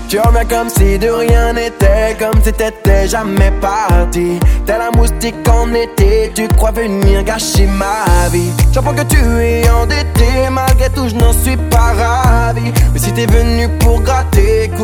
Tu reviens comme si de rien n'était, comme si t'étais jamais parti. T'es la moustique en été, tu crois venir gâcher ma vie. J'apprends que tu es endetté, malgré tout je n'en suis pas ravi. Mais si t'es venu pour gratter,